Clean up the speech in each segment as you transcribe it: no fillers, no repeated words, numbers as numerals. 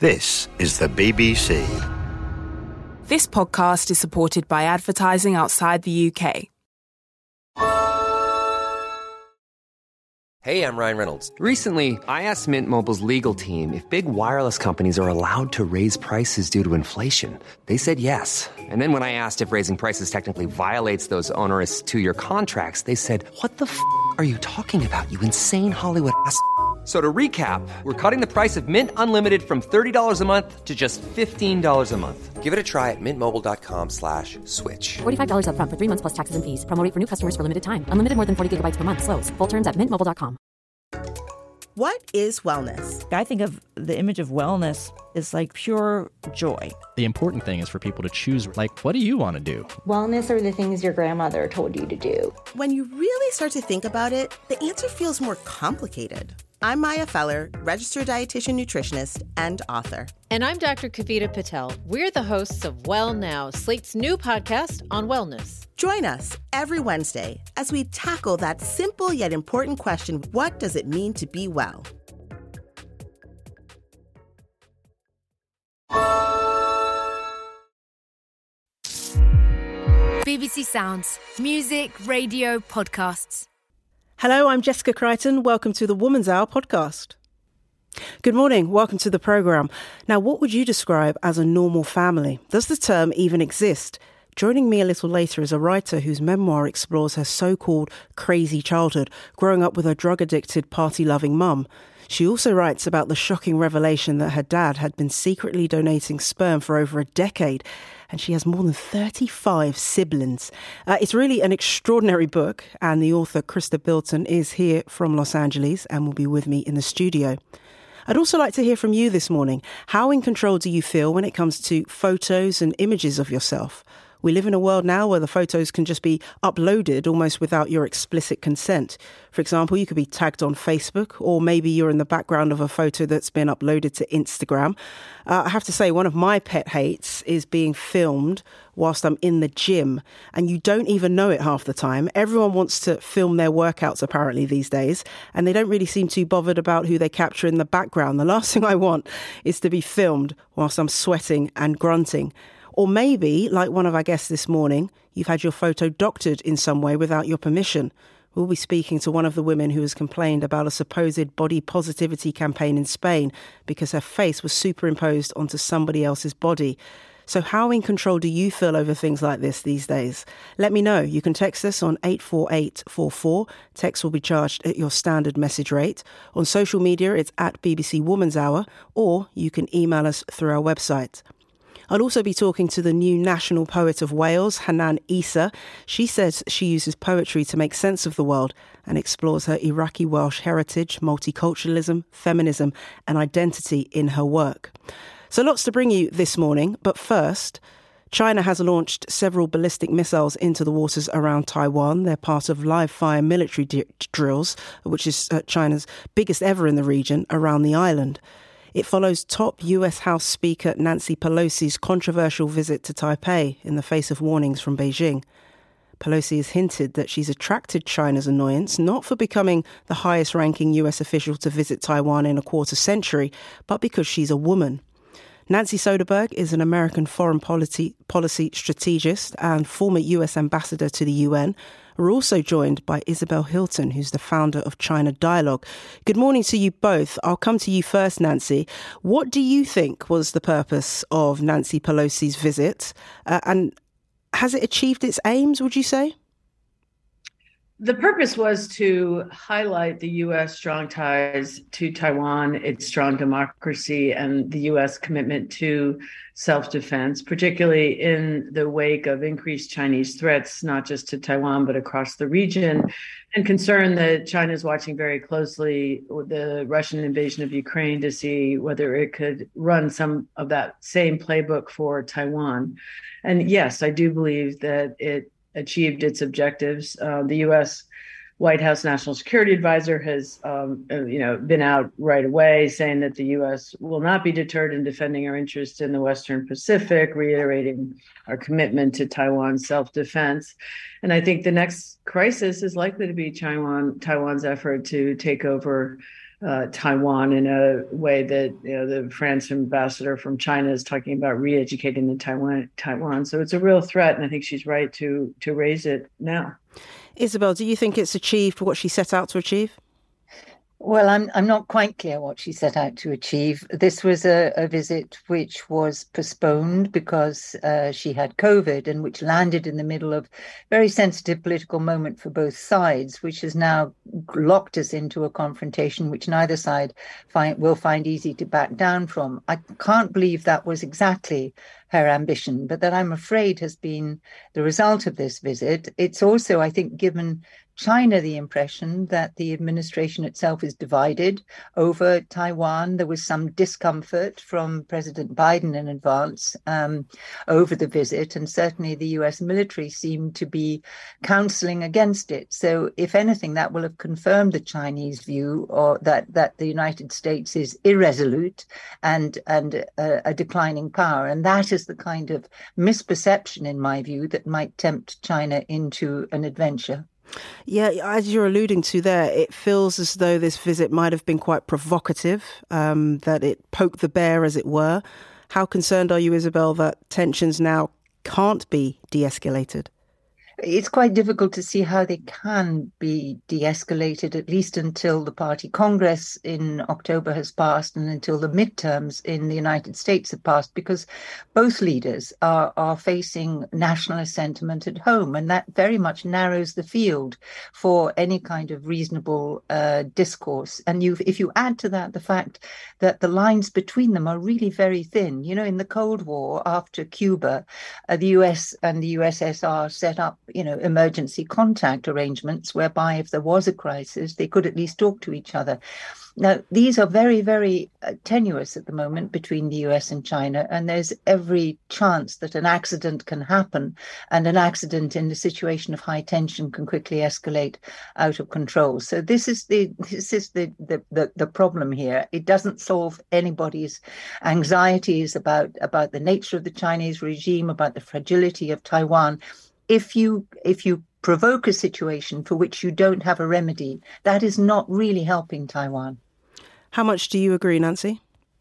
This is the BBC. This podcast is supported by advertising outside the UK. Hey, I'm Ryan Reynolds. Recently, I asked Mint Mobile's legal team if big wireless companies are allowed to raise prices due to inflation. They said yes. And then when I asked if raising prices technically violates those onerous two-year contracts, they said, "What the f*** are you talking about, you insane Hollywood ass?" So to recap, we're cutting the price of Mint Unlimited from $30 a month to just $15 a month. Give it a try at mintmobile.com/switch. $45 up front for 3 months plus taxes and fees. Promo rate for new customers for limited time. Unlimited more than 40 gigabytes per month. Slows full terms at mintmobile.com. What is wellness? I think of the image of wellness is like pure joy. The important thing is for people to choose, like, what do you want to do? Wellness are the things your grandmother told you to do. When you really start to think about it, the answer feels more complicated. I'm Maya Feller, registered dietitian nutritionist and author. And I'm Dr. Kavita Patel. We're the hosts of Well Now, Slate's new podcast on wellness. Join us every Wednesday as we tackle that simple yet important question, what does it mean to be well? BBC Sounds. Music, radio, podcasts. Hello, I'm Jessica Crichton. Welcome to the Woman's Hour podcast. Good morning. Welcome to the programme. Now, what would you describe as a normal family? Does the term even exist? Joining me a little later is a writer whose memoir explores her so-called crazy childhood, growing up with a drug-addicted, party-loving mum. She also writes about the shocking revelation that her dad had been secretly donating sperm for over a decade, and she has more than 35 siblings. It's really an extraordinary book, and the author, Krista Bilton, is here from Los Angeles and will be with me in the studio. I'd also like to hear from you this morning. How in control do you feel when it comes to photos and images of yourself? We live in a world now where the photos can just be uploaded almost without your explicit consent. For example, you could be tagged on Facebook, or maybe you're in the background of a photo that's been uploaded to Instagram. I have to say, one of my pet hates is being filmed whilst I'm in the gym, and you don't even know it half the time. Everyone wants to film their workouts apparently these days, and they don't really seem too bothered about who they capture in the background. The last thing I want is to be filmed whilst I'm sweating and grunting. Or maybe, like one of our guests this morning, you've had your photo doctored in some way without your permission. We'll be speaking to one of the women who has complained about a supposed body positivity campaign in Spain because her face was superimposed onto somebody else's body. So how in control do you feel over things like this these days? Let me know. You can text us on 84844. Text will be charged at your standard message rate. On social media, it's at BBC Woman's Hour, or you can email us through our website. I'll also be talking to the new national poet of Wales, Hanan Issa. She says she uses poetry to make sense of the world and explores her Iraqi Welsh heritage, multiculturalism, feminism and identity in her work. So lots to bring you this morning, but first, China has launched several ballistic missiles into the waters around Taiwan. They're part of live-fire military drills, which is China's biggest ever in the region, around the island. It follows top US House Speaker Nancy Pelosi's controversial visit to Taipei in the face of warnings from Beijing. Pelosi has hinted that she's attracted China's annoyance, not for becoming the highest-ranking US official to visit Taiwan in a quarter century, but because she's a woman. Nancy Soderberg is an American foreign policy strategist and former US ambassador to the UN. We're also joined by Isabel Hilton, who's the founder of China Dialogue. Good morning to you both. I'll come to you first, Nancy. What do you think was the purpose of Nancy Pelosi's visit? And has it achieved its aims, would you say? The purpose was to highlight the U.S. strong ties to Taiwan, its strong democracy, and the U.S. commitment to self-defense, particularly in the wake of increased Chinese threats, not just to Taiwan, but across the region, and concern that China is watching very closely the Russian invasion of Ukraine to see whether it could run some of that same playbook for Taiwan. And yes, I do believe that it achieved its objectives. The U.S. White House National Security Advisor has, been out right away saying that the U.S. will not be deterred in defending our interests in the Western Pacific, reiterating our commitment to Taiwan's self-defense. And I think the next crisis is likely to be Taiwan's effort to take over Taiwan in a way that the France ambassador from China is talking about re-educating the Taiwan. So it's a real threat, and I think she's right to raise it now. Isabel, do you think it's achieved what she set out to achieve? Well, I'm not quite clear what she set out to achieve. This was a visit which was postponed because she had COVID, and which landed in the middle of a very sensitive political moment for both sides, which has now locked us into a confrontation which neither side will find easy to back down from. I can't believe that was exactly her ambition, but that I'm afraid has been the result of this visit. It's also, I think, given China the impression that the administration itself is divided over Taiwan. There was some discomfort from President Biden in advance over the visit, and certainly the US military seemed to be counseling against it. So if anything, that will have confirmed the Chinese view, or that the United States is irresolute and a declining power. And that is the kind of misperception, in my view, that might tempt China into an adventure. Yeah, as you're alluding to there, it feels as though this visit might have been quite provocative, that it poked the bear, as it were. How concerned are you, Isabel, that tensions now can't be de-escalated? It's quite difficult to see how they can be de-escalated, at least until the party Congress in October has passed and until the midterms in the United States have passed, because both leaders are facing nationalist sentiment at home, and that very much narrows the field for any kind of reasonable discourse. And if you add to that the fact that the lines between them are really very thin. In the Cold War, after Cuba, the US and the USSR set up emergency contact arrangements whereby if there was a crisis, they could at least talk to each other. Now, these are very, very tenuous at the moment between the US and China, and there's every chance that an accident can happen, and an accident in a situation of high tension can quickly escalate out of control. So this is the problem here. It doesn't solve anybody's anxieties about the nature of the Chinese regime, about the fragility of Taiwan. If you provoke a situation for which you don't have a remedy, that is not really helping Taiwan. How much do you agree, Nancy?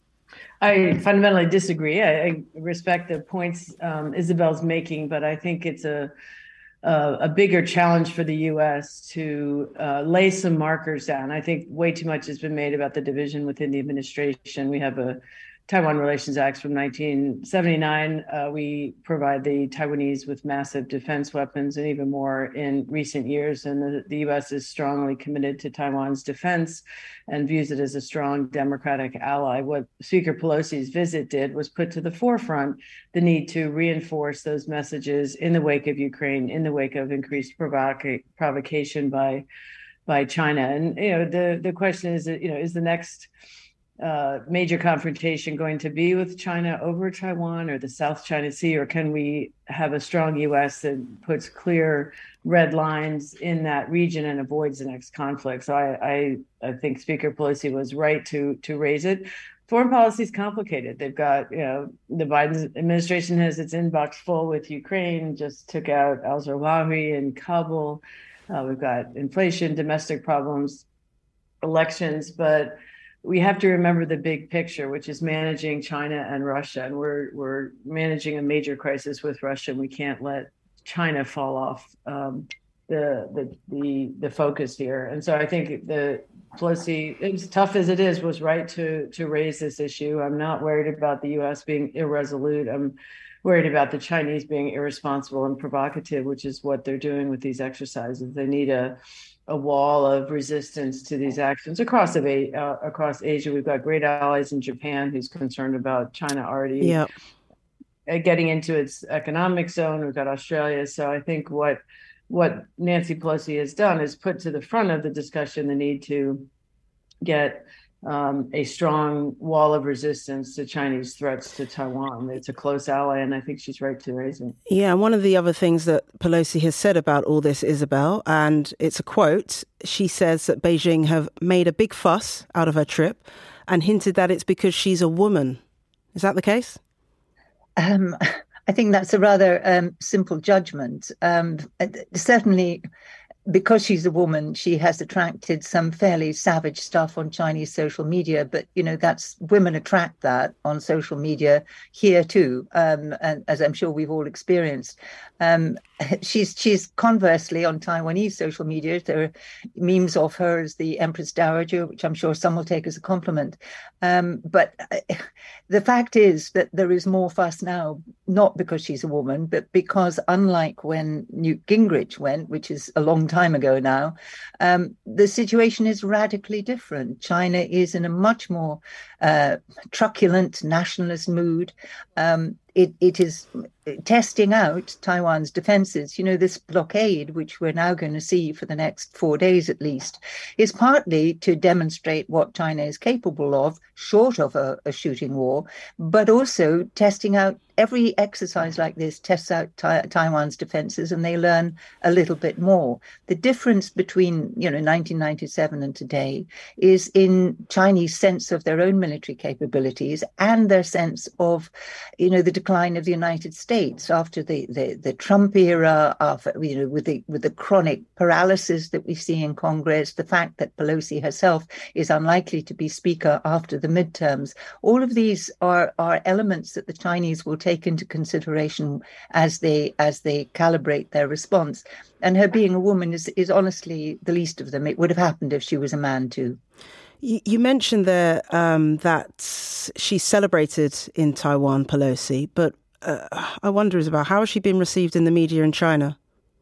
I fundamentally disagree. I respect the points Isabel's making, but I think it's a bigger challenge for the U.S. to lay some markers down. I think way too much has been made about the division within the administration. We have a Taiwan Relations Act from 1979. We provide the Taiwanese with massive defense weapons and even more in recent years. And the U.S. is strongly committed to Taiwan's defense and views it as a strong democratic ally. What Speaker Pelosi's visit did was put to the forefront the need to reinforce those messages in the wake of Ukraine, in the wake of increased provocation by China. And, the question is, is the next major confrontation going to be with China over Taiwan or the South China Sea, or can we have a strong U.S. that puts clear red lines in that region and avoids the next conflict? So I think Speaker Pelosi was right to raise it. Foreign policy is complicated. They've got, the Biden administration has its inbox full with Ukraine, just took out al-Zawahiri in Kabul. We've got inflation, domestic problems, elections, but we have to remember the big picture, which is managing China and Russia. And we're managing a major crisis with Russia, and we can't let China fall off the focus here. And so I think the Pelosi, as tough as it is, was right to raise this issue. I'm not worried about the U.S. being irresolute. I'm worried about the Chinese being irresponsible and provocative, which is what they're doing with these exercises. They need a wall of resistance to these actions across Asia. We've got great allies in Japan, who's concerned about China already getting into its economic zone. We've got Australia. So I think what Nancy Pelosi has done is put to the front of the discussion the need to get a strong wall of resistance to Chinese threats to Taiwan. It's a close ally, and I think she's right to raise it. Yeah, and one of the other things that Pelosi has said about all this, Isabel, and it's a quote, she says that Beijing have made a big fuss out of her trip and hinted that it's because she's a woman. Is that the case? I think that's a rather simple judgment. Certainly, because she's a woman, she has attracted some fairly savage stuff on Chinese social media. But, that's women attract that on social media here too, and as I'm sure we've all experienced. She's conversely on Taiwanese social media. There are memes of her as the Empress Dowager, which I'm sure some will take as a compliment. But the fact is that there is more fuss now, not because she's a woman, but because unlike when Newt Gingrich went, which is a long time ago now, the situation is radically different. China is in a much more truculent nationalist mood. It is testing out Taiwan's defenses. This blockade, which we're now going to see for the next 4 days at least, is partly to demonstrate what China is capable of, short of a shooting war, but also testing out. Every exercise like this tests out Taiwan's defenses, and they learn a little bit more. The difference between 1997 and today is in Chinese sense of their own military capabilities and their sense of the decline of the United States after the Trump era, after with the chronic paralysis that we see in Congress, the fact that Pelosi herself is unlikely to be speaker after the midterms. All of these are elements that the Chinese will take into consideration as they calibrate their response. And her being a woman is honestly the least of them. It would have happened if she was a man too. You mentioned there that she's celebrated in Taiwan, Pelosi, but I wonder about how has she been received in the media in China?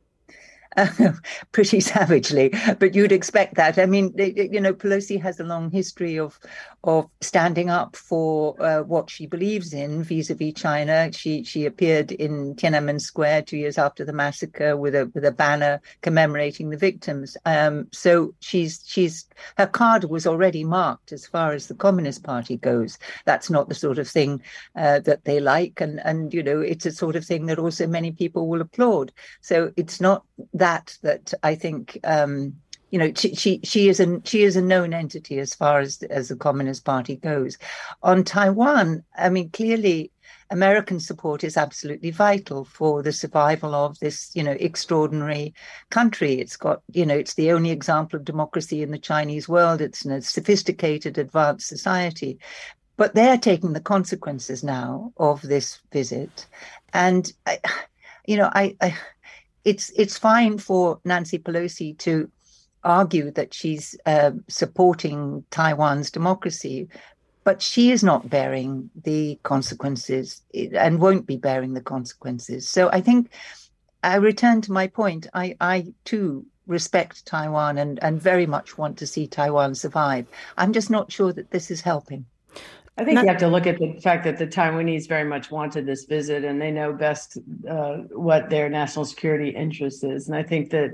Pretty savagely, but you'd expect that. I mean, Pelosi has a long history of standing up for what she believes in vis-a-vis China. She appeared in Tiananmen Square 2 years after the massacre with a banner commemorating the victims. So she's her card was already marked as far as the Communist Party goes. That's not the sort of thing that they like, and it's a sort of thing that also many people will applaud. So it's not that I think she is a known entity as far as the Communist Party goes. On Taiwan, I mean, clearly American support is absolutely vital for the survival of this extraordinary country. It's got it's the only example of democracy in the Chinese world. It's a sophisticated, advanced society. But they're taking the consequences now of this visit, and It's fine for Nancy Pelosi to argue that she's supporting Taiwan's democracy, but she is not bearing the consequences and won't be bearing the consequences. So I think I return to my point. I too respect Taiwan and very much want to see Taiwan survive. I'm just not sure that this is helping. I think you have to look at the fact that the Taiwanese very much wanted this visit, and they know best what their national security interest is. And I think that,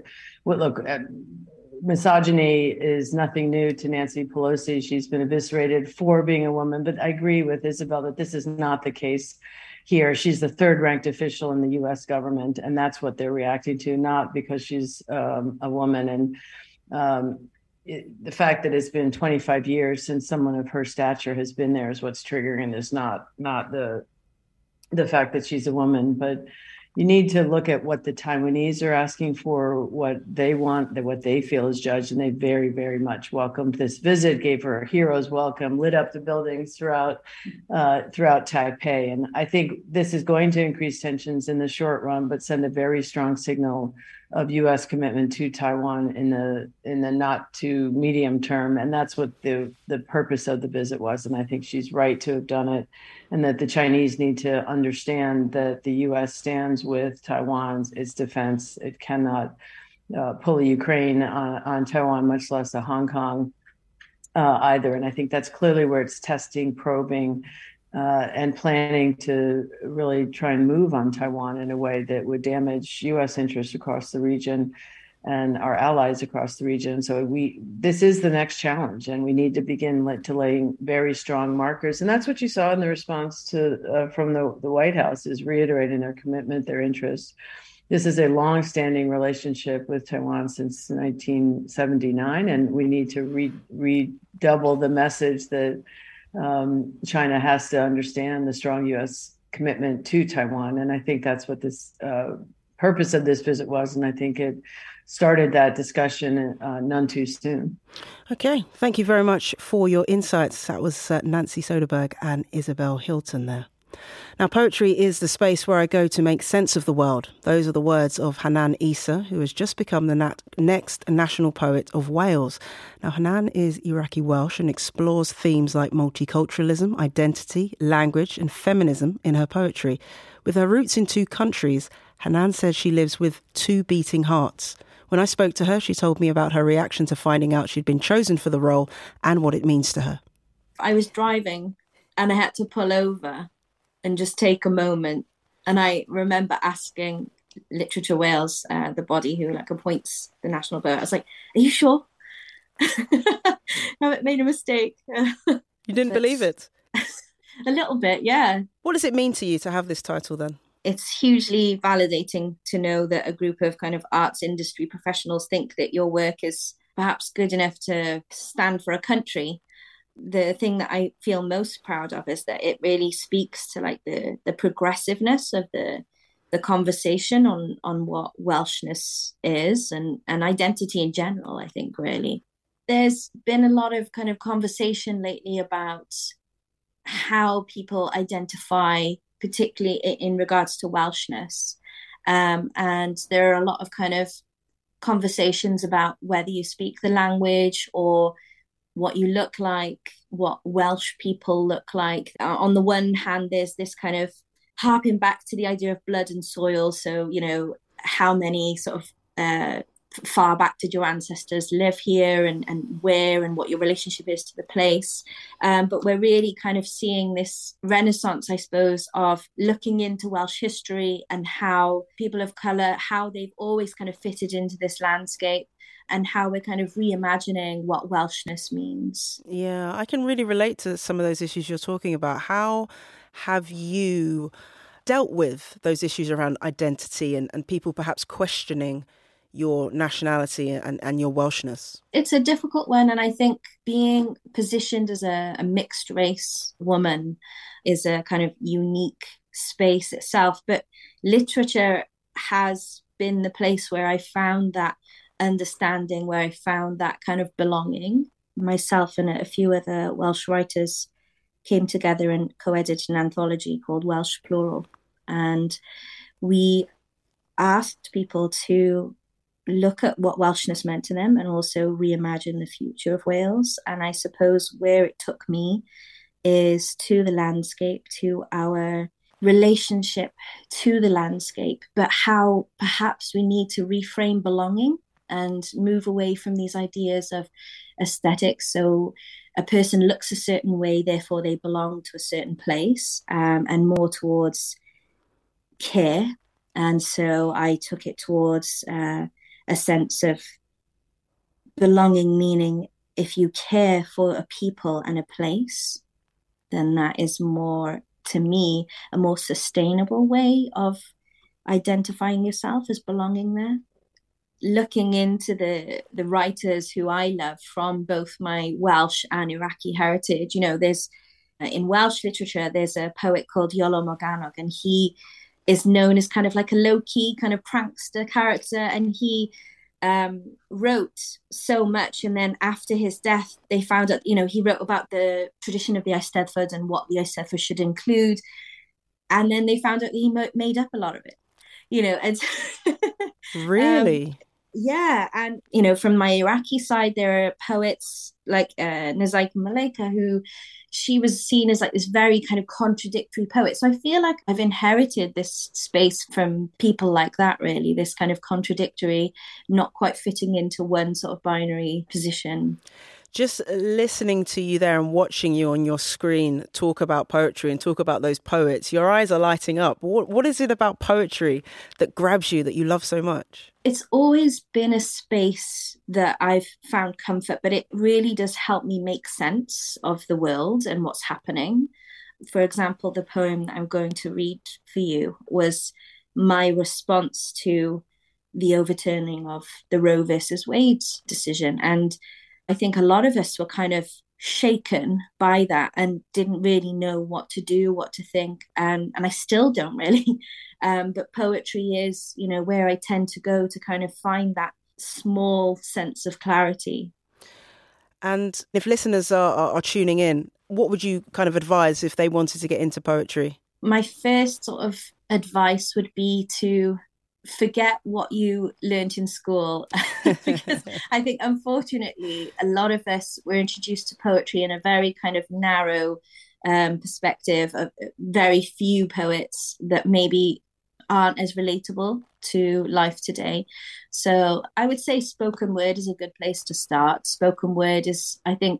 misogyny is nothing new to Nancy Pelosi. She's been eviscerated for being a woman. But I agree with Isabel that this is not the case here. She's the third-ranked official in the U.S. government, and that's what they're reacting to, not because she's a woman. And the fact that it's been 25 years since someone of her stature has been there is what's triggering this, not the fact that she's a woman. But you need to look at what the Taiwanese are asking for, what they want, what they feel is judged, and they very, very much welcomed this visit, gave her a hero's welcome, lit up the buildings throughout Taipei. And I think this is going to increase tensions in the short run, but send a very strong signal of U.S. commitment to Taiwan in the not too medium term. And that's what the purpose of the visit was. And I think she's right to have done it, and that the Chinese need to understand that the U.S. stands with Taiwan's its defense. It cannot pull Ukraine on Taiwan, much less a Hong Kong either. And I think that's clearly where it's testing, probing, and planning to really try and move on Taiwan in a way that would damage U.S. interests across the region and our allies across the region. So this is the next challenge, and we need to begin to laying very strong markers. And that's what you saw in the response to from the White House, is reiterating their commitment, their interest. This is a long-standing relationship with Taiwan since 1979, and we need to redouble the message that China has to understand the strong U.S. commitment to Taiwan. And I think that's what this purpose of this visit was, and I think it started that discussion none too soon. Okay, thank you very much for your insights. That was Nancy Soderberg and Isabel Hilton there. Now, poetry is the space where I go to make sense of the world. Those are the words of Hanan Issa, who has just become the next national poet of Wales. Now, Hanan is Iraqi Welsh and explores themes like multiculturalism, identity, language and feminism in her poetry. With her roots in 2 countries, Hanan says she lives with 2 beating hearts. When I spoke to her, she told me about her reaction to finding out she'd been chosen for the role and what it means to her. I was driving and I had to pull over and just take a moment. And I remember asking Literature Wales, the body who appoints the national poet, I was like, are you sure? I haven't made a mistake. You didn't believe it? A little bit, yeah. What does it mean to you to have this title then? It's hugely validating to know that a group of kind of arts industry professionals think that your work is perhaps good enough to stand for a country. The thing that I feel most proud of is that it really speaks to the progressiveness of the conversation on what Welshness is and identity in general, I think, really. There's been a lot of kind of conversation lately about how people identify, particularly in regards to Welshness. And there are a lot of kind of conversations about whether you speak the language or what you look like, what Welsh people look like. On the one hand, there's this kind of harping back to the idea of blood and soil. So, how many sort of far back did your ancestors live here and where and what your relationship is to the place. But we're really kind of seeing this renaissance, I suppose, of looking into Welsh history and how people of colour, how they've always kind of fitted into this landscape and how we're kind of reimagining what Welshness means. Yeah, I can really relate to some of those issues you're talking about. How have you dealt with those issues around identity and people perhaps questioning your nationality and your Welshness? It's a difficult one. And I think being positioned as a mixed race woman is a kind of unique space itself. But literature has been the place where I found that understanding, where I found that kind of belonging. Myself and a few other Welsh writers came together and co-edited an anthology called Welsh Plural. And we asked people to look at what Welshness meant to them and also reimagine the future of Wales. And I suppose where it took me is to the landscape, to our relationship to the landscape, but how perhaps we need to reframe belonging and move away from these ideas of aesthetics. So a person looks a certain way, therefore they belong to a certain place, and more towards care. And so I took it towards a sense of belonging, meaning if you care for a people and a place, then that is more, to me, a more sustainable way of identifying yourself as belonging there. Looking into the writers who I love from both my Welsh and Iraqi heritage, there's in Welsh literature, there's a poet called Iolo Morgannwg, and he is known as kind of like a low-key kind of prankster character, and he wrote so much, and then after his death they found out he wrote about the tradition of the Eisteddfod and what the Eisteddfod should include, and then they found out that he made up a lot of it, and really yeah. And from my Iraqi side there are poets like Nazaika Maleka, who she was seen as like this very kind of contradictory poet. So I feel like I've inherited this space from people like that, really, this kind of contradictory, not quite fitting into one sort of binary position. Just listening to you there and watching you on your screen talk about poetry and talk about those poets, your eyes are lighting up. What is it about poetry that grabs you, that you love so much? It's always been a space that I've found comfort, but it really does help me make sense of the world and what's happening. For example, the poem that I'm going to read for you was my response to the overturning of the Roe versus Wade decision. And I think a lot of us were kind of shaken by that and didn't really know what to do, what to think. And I still don't really. But poetry is, where I tend to go to kind of find that small sense of clarity. And if listeners are tuning in, what would you kind of advise if they wanted to get into poetry? My first sort of advice would be to forget what you learned in school. Because I think, unfortunately, a lot of us were introduced to poetry in a very kind of narrow perspective of very few poets that maybe aren't as relatable to life today. So I would say spoken word is a good place to start. Spoken word is, I think,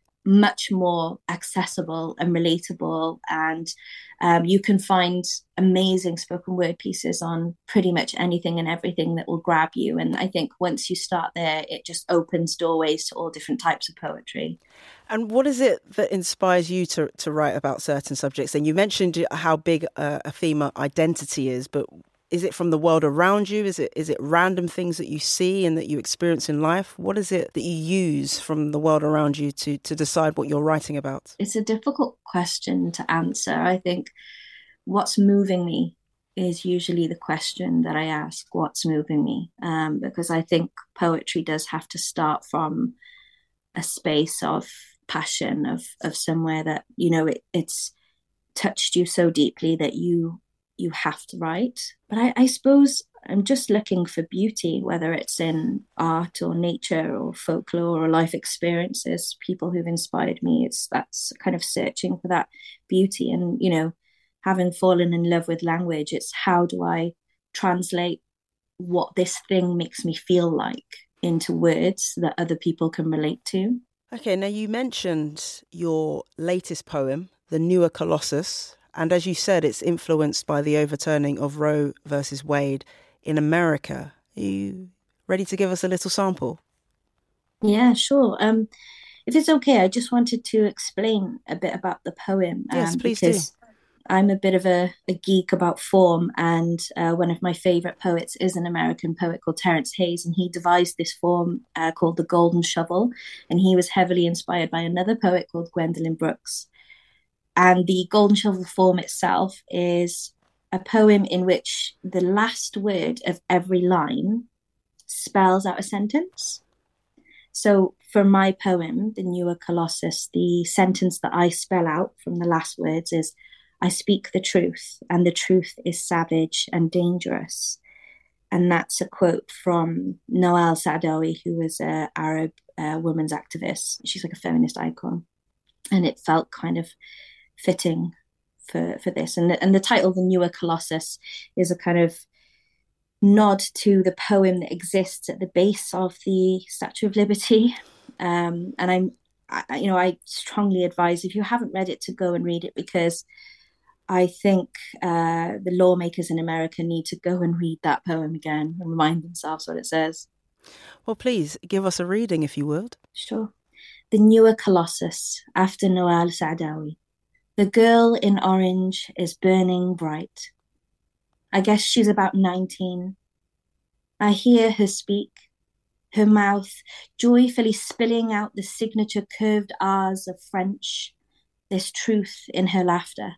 much more accessible and relatable, and you can find amazing spoken word pieces on pretty much anything and everything that will grab you. And I think once you start there, it just opens doorways to all different types of poetry. And what is it that inspires you to write about certain subjects? And you mentioned how big a theme identity is, but is it from the world around you? Is it random things that you see and that you experience in life? What is it that you use from the world around you to decide what you're writing about? It's a difficult question to answer. I think what's moving me is usually the question that I ask, what's moving me? Because I think poetry does have to start from a space of passion, of somewhere that, it's touched you so deeply that you have to write. But I suppose I'm just looking for beauty, whether it's in art or nature or folklore or life experiences, people who've inspired me. That's kind of searching for that beauty. And, having fallen in love with language, it's how do I translate what this thing makes me feel like into words that other people can relate to. Okay, now you mentioned your latest poem, The Newer Colossus. And as you said, it's influenced by the overturning of Roe versus Wade in America. Are you ready to give us a little sample? Yeah, sure. If it's okay, I just wanted to explain a bit about the poem. Yes, please because do. I'm a bit of a geek about form, and one of my favourite poets is an American poet called Terence Hayes, and he devised this form called the Golden Shovel, and he was heavily inspired by another poet called Gwendolyn Brooks. And the Golden Shovel form itself is a poem in which the last word of every line spells out a sentence. So for my poem, The Newer Colossus, the sentence that I spell out from the last words is, I speak the truth, and the truth is savage and dangerous. And that's a quote from Nawal Saadawi, who was an Arab women's activist. She's like a feminist icon. And it felt kind of fitting for this. And the title, The Newer Colossus, is a kind of nod to the poem that exists at the base of the Statue of Liberty. And I strongly advise, if you haven't read it, to go and read it, because I think the lawmakers in America need to go and read that poem again and remind themselves what it says. Well, please give us a reading, if you would. Sure. The Newer Colossus, after Nawal Saadawi. The girl in orange is burning bright. I guess she's about 19. I hear her speak, her mouth joyfully spilling out the signature curved R's of French. There's truth in her laughter.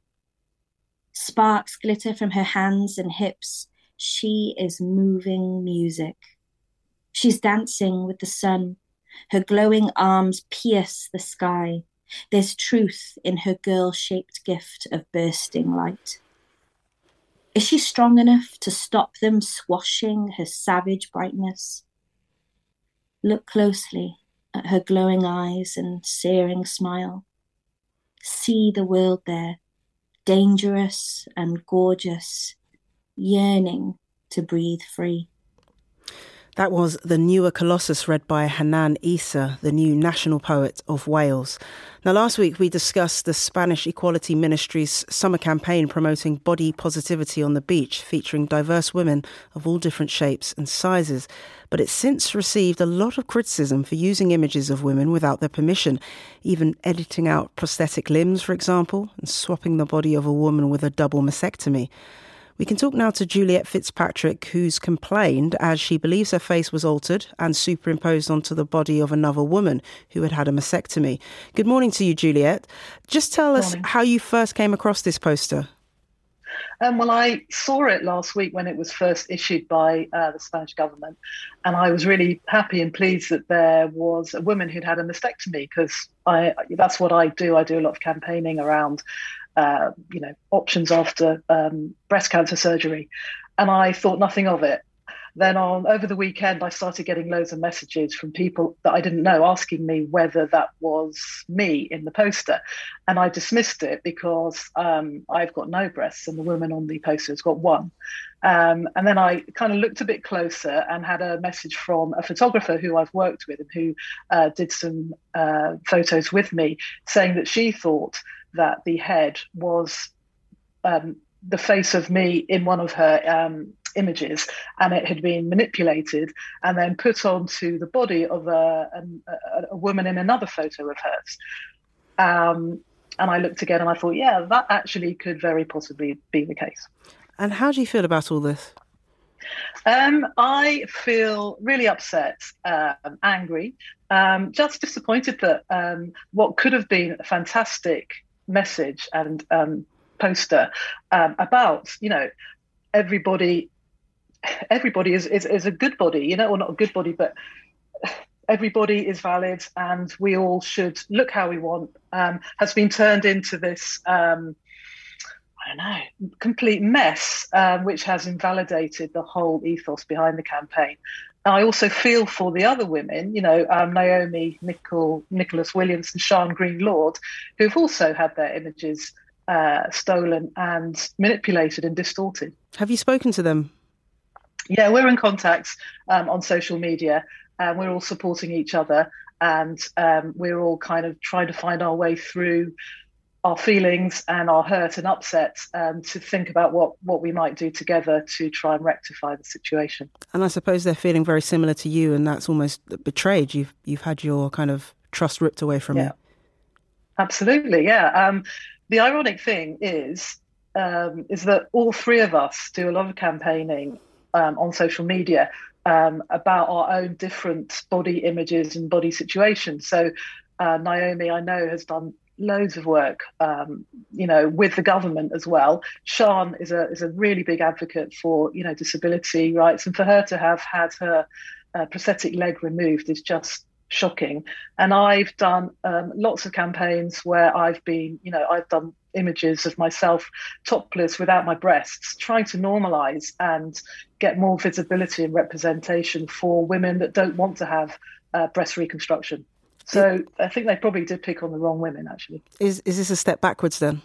Sparks glitter from her hands and hips. She is moving music. She's dancing with the sun. Her glowing arms pierce the sky. There's truth in her girl-shaped gift of bursting light. Is she strong enough to stop them squashing her savage brightness? Look closely at her glowing eyes and searing smile. See the world there, dangerous and gorgeous, yearning to breathe free. That was The Newer Colossus, read by Hanan Issa, the new national poet of Wales. Now, last week we discussed the Spanish Equality Ministry's summer campaign promoting body positivity on the beach, featuring diverse women of all different shapes and sizes. But it's since received a lot of criticism for using images of women without their permission, even editing out prosthetic limbs, for example, and swapping the body of a woman with a double mastectomy. We can talk now to Juliet Fitzpatrick, who's complained as she believes her face was altered and superimposed onto the body of another woman who had had a mastectomy. Good morning to you, Juliet. Just tell us how you first came across this poster. Well, I saw it last week when it was first issued by the Spanish government, and I was really happy and pleased that there was a woman who'd had a mastectomy, because that's what I do. I do a lot of campaigning around, options after breast cancer surgery, and I thought nothing of it. Then over the weekend, I started getting loads of messages from people that I didn't know asking me whether that was me in the poster. And I dismissed it because I've got no breasts and the woman on the poster has got one. And then I kind of looked a bit closer and had a message from a photographer who I've worked with and who did some photos with me, saying that she thought that the head was the face of me in one of her images, and it had been manipulated and then put onto the body of a woman in another photo of hers. And I looked again and I thought, yeah, that actually could very possibly be the case. And how do you feel about all this? I feel really upset, angry, just disappointed that what could have been a fantastic message and poster about, everybody is a good body, or not a good body, but everybody is valid and we all should look how we want, has been turned into this, complete mess, which has invalidated the whole ethos behind the campaign. I also feel for the other women, Naomi, Nicholas Williams and Sian Green-Lord, who've also had their images stolen and manipulated and distorted. Have you spoken to them? Yeah, we're in contact on social media, and we're all supporting each other, and we're all kind of trying to find our way through our feelings and our hurt and upset, to think about what we might do together to try and rectify the situation. And I suppose they're feeling very similar to you, and that's almost betrayed. You've had your kind of trust ripped away from you. Absolutely, yeah. The ironic thing is that all three of us do a lot of campaigning on social media about our own different body images and body situations. So Naomi, I know, has done loads of work, with the government as well. Sian is a really big advocate for, disability rights, and for her to have had her prosthetic leg removed is just shocking. And I've done lots of campaigns where I've done images of myself topless without my breasts, trying to normalise and get more visibility and representation for women that don't want to have breast reconstruction. So I think they probably did pick on the wrong women, actually. Is this a step backwards then?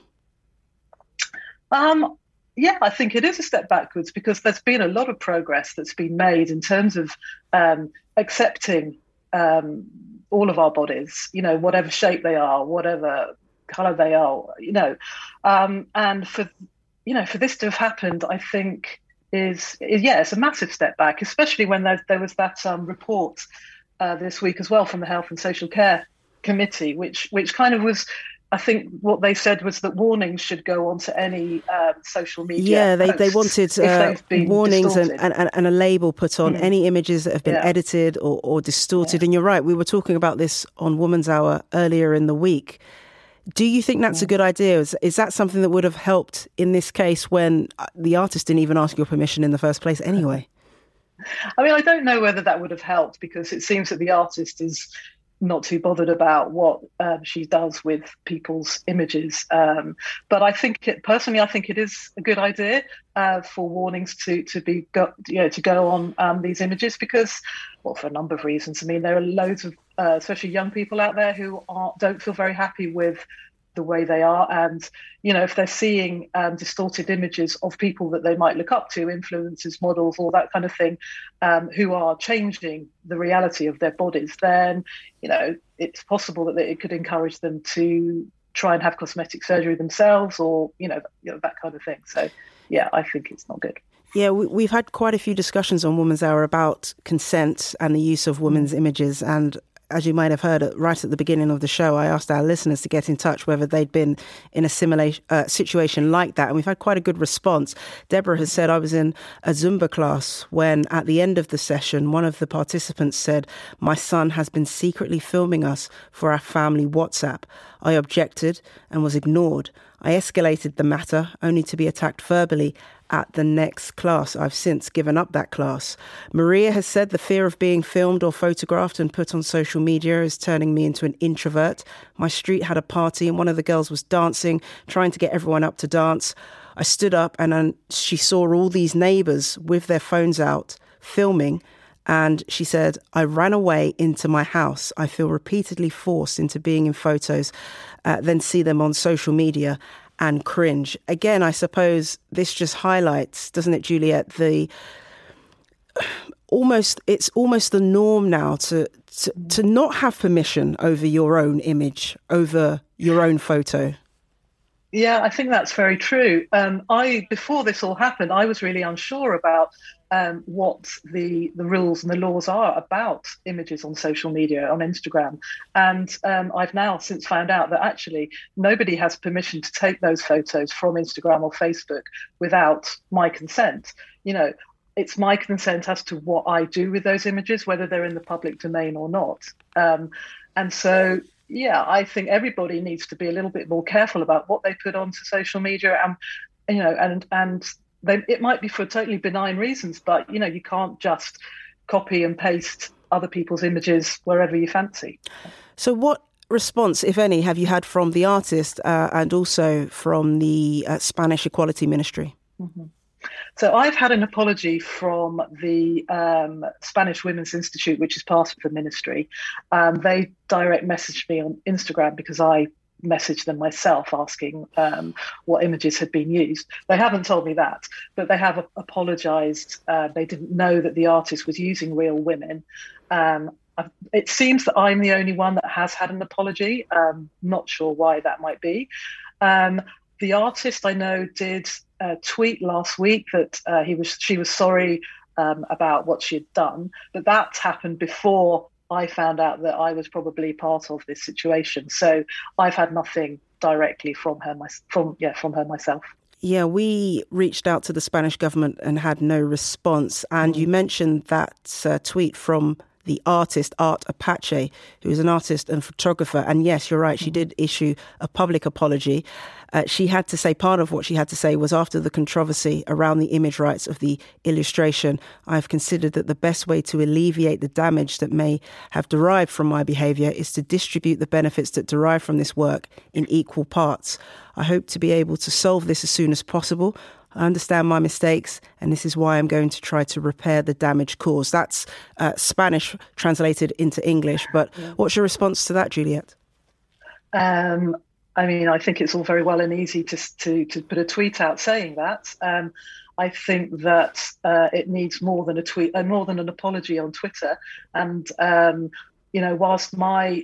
Yeah, I think it is a step backwards, because there's been a lot of progress that's been made in terms of accepting all of our bodies, whatever shape they are, whatever colour they are, and for this to have happened, I think it's a massive step back, especially when there was that report this week as well from the Health and Social Care Committee, which kind of was, I think what they said was that warnings should go onto any social media. Yeah, they wanted warnings and a label put on any images that have been edited or distorted. And you're right, we were talking about this on Woman's Hour earlier in the week. Do you think that's a good idea? Is that something that would have helped in this case when the artist didn't even ask your permission in the first place anyway? I mean, I don't know whether that would have helped, because it seems that the artist is not too bothered about what she does with people's images. But I think it is a good idea for warnings to go on these images, because, for a number of reasons. I mean, there are loads of, especially young people out there who don't feel very happy with the way they are, and if they're seeing distorted images of people that they might look up to, influencers, models, all that kind of thing, who are changing the reality of their bodies, then it's possible that it could encourage them to try and have cosmetic surgery themselves, or that kind of thing. So yeah, I think it's not good. Yeah, we've had quite a few discussions on Woman's Hour about consent and the use of women's images, and as you might have heard right at the beginning of the show, I asked our listeners to get in touch whether they'd been in a similar situation like that. And we've had quite a good response. Deborah has said, I was in a Zumba class when at the end of the session, one of the participants said, my son has been secretly filming us for our family WhatsApp. I objected and was ignored. I escalated the matter only to be attacked verbally at the next class. I've since given up that class. Maria has said the fear of being filmed or photographed and put on social media is turning me into an introvert. My street had a party and one of the girls was dancing, trying to get everyone up to dance. I stood up and she saw all these neighbours with their phones out filming. And she said, I ran away into my house. I feel repeatedly forced into being in photos, then see them on social media and cringe. Again, I suppose this just highlights, doesn't it, Juliet, it's almost the norm now to not have permission over your own image, over your own photo. Yeah, I think that's very true. Before this all happened, I was really unsure about what the rules and the laws are about images on social media, on Instagram. And I've now since found out that actually nobody has permission to take those photos from Instagram or Facebook without my consent. You know, it's my consent as to what I do with those images, whether they're in the public domain or not. And so, yeah, I think everybody needs to be a little bit more careful about what they put onto social media, and you know, and it might be for totally benign reasons, but you know, you can't just copy and paste other people's images wherever you fancy. So, what response, if any, have you had from the artist and also from the Spanish Equality Ministry? Mm-hmm. So I've had an apology from the Spanish Women's Institute, which is part of the ministry. They direct messaged me on Instagram because I messaged them myself asking what images had been used. They haven't told me that, but they have apologised. They didn't know that the artist was using real women. It seems that I'm the only one that has had an apology. Not sure why that might be. The artist I know did tweet last week that she was sorry about what she had done, but that happened before I found out that I was probably part of this situation. So I've had nothing directly from her myself. Yeah, we reached out to the Spanish government and had no response. And you mentioned that tweet from the artist Art Apache, who is an artist and photographer. And yes, you're right, she did issue a public apology. She had to say, part of what she had to say was, after the controversy around the image rights of the illustration, I've considered that the best way to alleviate the damage that may have derived from my behaviour is to distribute the benefits that derive from this work in equal parts. I hope to be able to solve this as soon as possible. I understand my mistakes, and this is why I'm going to try to repair the damage caused. That's Spanish translated into English. But what's your response to that, Juliet? I mean, I think it's all very well and easy to put a tweet out saying that. I think that it needs more than a tweet, more than an apology on Twitter. And you know, whilst my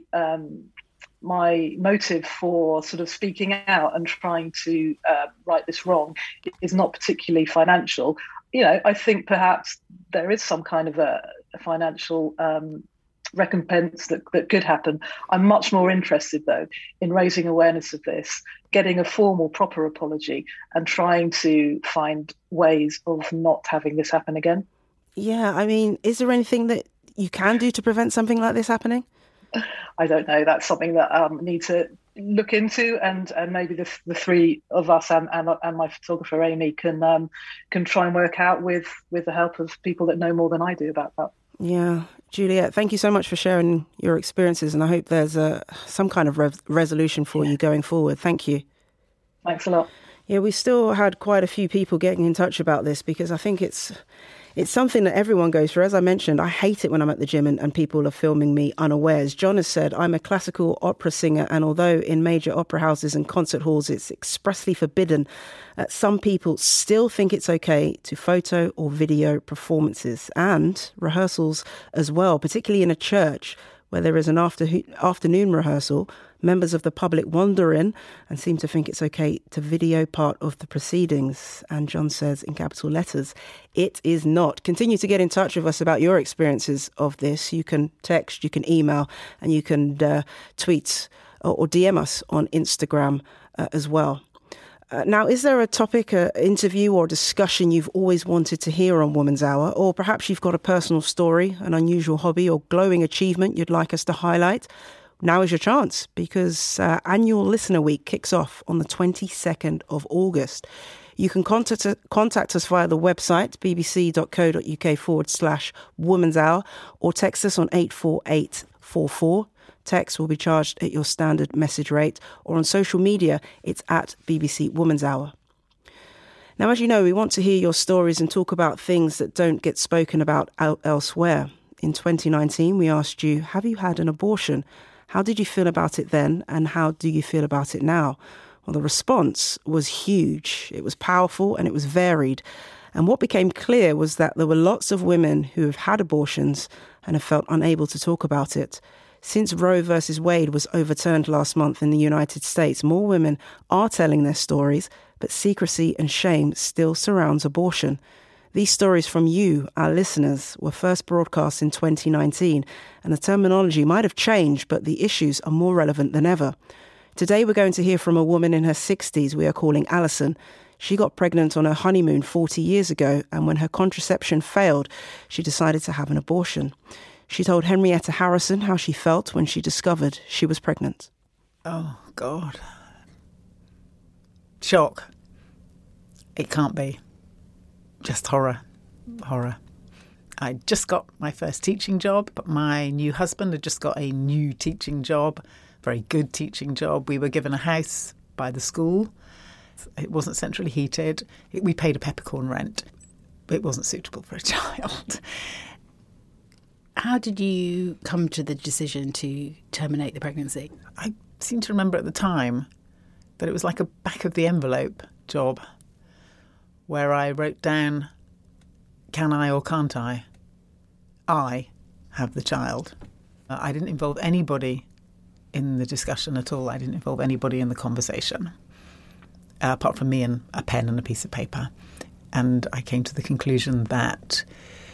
motive for sort of speaking out and trying to right this wrong is not particularly financial, you know, I think perhaps there is some kind of a financial recompense that could happen. I'm much more interested, though, in raising awareness of this, getting a formal, proper apology, and trying to find ways of not having this happen again. Yeah, I mean, is there anything that you can do to prevent something like this happening? I don't know. That's something that I need to look into, and maybe the three of us and my photographer Amy can try and work out with the help of people that know more than I do about that. Yeah. Juliet, thank you so much for sharing your experiences, and I hope there's some kind of resolution for you going forward. Thank you. Thanks a lot. Yeah, we still had quite a few people getting in touch about this, because I think it's something that everyone goes through. As I mentioned, I hate it when I'm at the gym and people are filming me unawares. John has said, I'm a classical opera singer, and although in major opera houses and concert halls it's expressly forbidden, some people still think it's okay to photo or video performances and rehearsals as well, particularly in a church where there is an afternoon rehearsal. Members of the public wander in and seem to think it's okay to video part of the proceedings. And John says in capital letters, it is not. Continue to get in touch with us about your experiences of this. You can text, you can email, and you can tweet or DM us on Instagram as well. Now, is there a topic, an interview or discussion you've always wanted to hear on Woman's Hour? Or perhaps you've got a personal story, an unusual hobby or glowing achievement you'd like us to highlight? Now is your chance, because annual Listener Week kicks off on the 22nd of August. You can contact us via the website, bbc.co.uk/Woman's Hour, or text us on 84844. Text will be charged at your standard message rate, or on social media, it's at BBC Woman's Hour. Now, as you know, we want to hear your stories and talk about things that don't get spoken about elsewhere. In 2019, we asked you, have you had an abortion? How did you feel about it then, and how do you feel about it now? Well, the response was huge. It was powerful and it was varied. And what became clear was that there were lots of women who have had abortions and have felt unable to talk about it. Since Roe versus Wade was overturned last month in the United States, more women are telling their stories, but secrecy and shame still surrounds abortion. These stories from you, our listeners, were first broadcast in 2019, and the terminology might have changed, but the issues are more relevant than ever. Today we're going to hear from a woman in her 60s we are calling Alison. She got pregnant on her honeymoon 40 years ago, and when her contraception failed, she decided to have an abortion. She told Henrietta Harrison how she felt when she discovered she was pregnant. Oh, God. Shock. It can't be. Just horror. Horror. I just got my first teaching job, but my new husband had just got a new teaching job, very good teaching job. We were given a house by the school. It wasn't centrally heated. We paid a peppercorn rent. It wasn't suitable for a child. How did you come to the decision to terminate the pregnancy? I seem to remember at the time that it was like a back of the envelope job where I wrote down, can I or can't I? I have the child. I didn't involve anybody in the discussion at all. I didn't involve anybody in the conversation, apart from me and a pen and a piece of paper. And I came to the conclusion that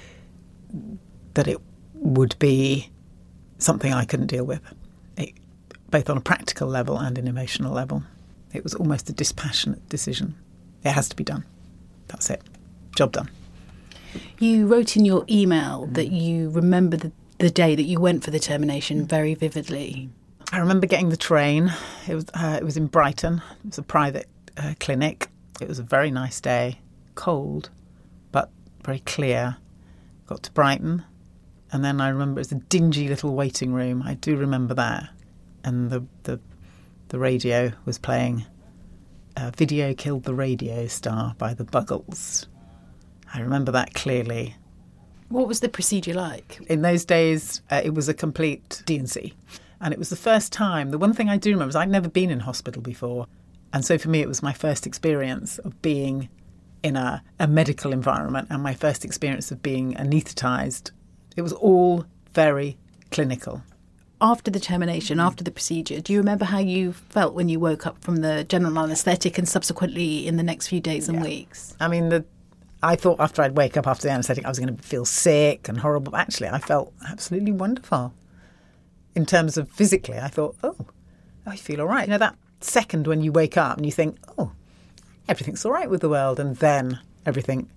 it would be something I couldn't deal with, both on a practical level and an emotional level. It was almost a dispassionate decision. It has to be done. That's it. Job done. You wrote in your email that you remember the day that you went for the termination very vividly. I remember getting the train. It was in Brighton. It was a private clinic. It was a very nice day, cold, but very clear. Got to Brighton. And then I remember it was a dingy little waiting room. I do remember that. And the radio was playing Video Killed the Radio Star by the Buggles. I remember that clearly. What was the procedure like? In those days, it was a complete D&C. And it was the first time. The one thing I do remember is I'd never been in hospital before. And so for me, it was my first experience of being in a medical environment and my first experience of being anaesthetised. It was all very clinical. After the termination, after the procedure, do you remember how you felt when you woke up from the general anaesthetic and subsequently in the next few days and weeks? I mean, I thought after I'd wake up after the anaesthetic, I was going to feel sick and horrible. But actually, I felt absolutely wonderful. In terms of physically, I thought, I feel all right. You know, that second when you wake up and you think, everything's all right with the world. And then everything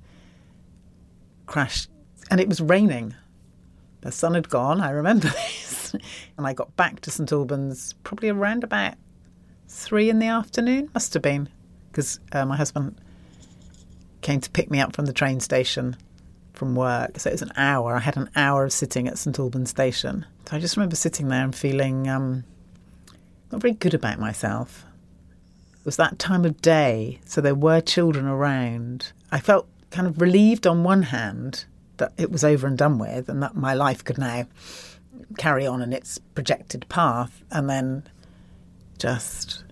crashed. And it was raining. The sun had gone, I remember this. And I got back to St Albans probably around about 3 p.m, must have been, because my husband came to pick me up from the train station from work. So it was an hour. I had an hour of sitting at St Albans station. So I just remember sitting there and feeling not very good about myself. It was that time of day, so there were children around. I felt kind of relieved on one hand that it was over and done with and that my life could now carry on in its projected path, and then just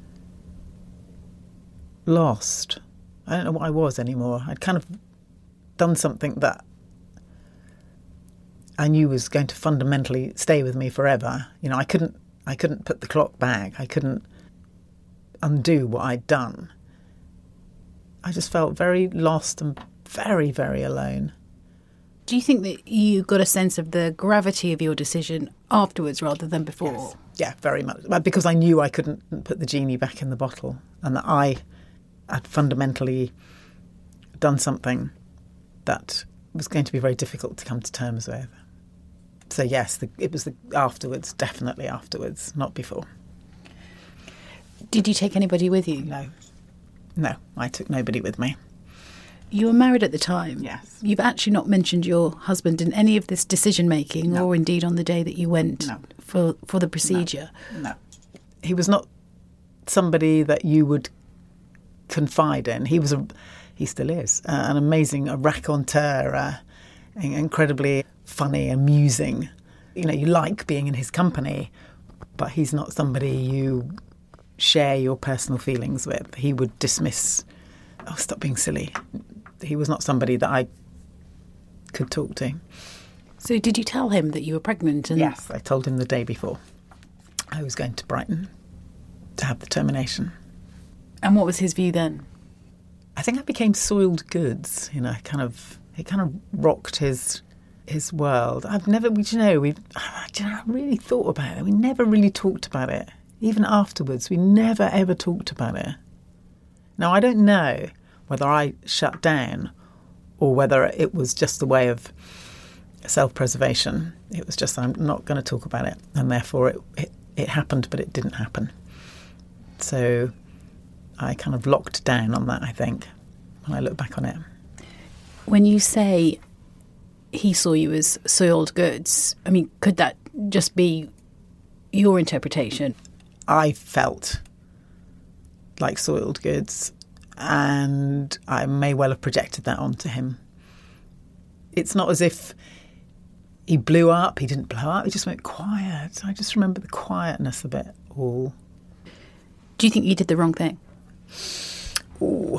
lost. I don't know what I was anymore. I'd kind of done something that I knew was going to fundamentally stay with me forever. You know, I couldn't I couldn't put the clock back. I couldn't undo what I'd done. I just felt very lost and very, very alone. Do you think that you got a sense of the gravity of your decision afterwards rather than before? Yes. Yeah, very much. Because I knew I couldn't put the genie back in the bottle and that I had fundamentally done something that was going to be very difficult to come to terms with. So yes, it was afterwards, definitely afterwards, not before. Did you take anybody with you? No, I took nobody with me. You were married at the time. Yes. You've actually not mentioned your husband in any of this decision-making or indeed on the day that you went for the procedure. No. He was not somebody that you would confide in. He still is, an amazing raconteur, incredibly funny, amusing. You know, you like being in his company, but he's not somebody you share your personal feelings with. He would dismiss, oh, stop being silly. He was not somebody that I could talk to. So did you tell him that you were pregnant? Yes, I told him the day before. I was going to Brighton to have the termination. And what was his view then? I think I became soiled goods. You know, it kind of rocked his world. I really thought about it. We never really talked about it. Even afterwards, we never ever talked about it. Now, I don't know whether I shut down or whether it was just the way of self-preservation. It was just, I'm not going to talk about it. And therefore it happened, but it didn't happen. So I kind of locked down on that, I think, when I look back on it. When you say he saw you as soiled goods, I mean, could that just be your interpretation? I felt like soiled goods, and I may well have projected that onto him. It's not as if he blew up. He didn't blow up. He just went quiet. I just remember the quietness of it all. Do you think you did the wrong thing? Ooh.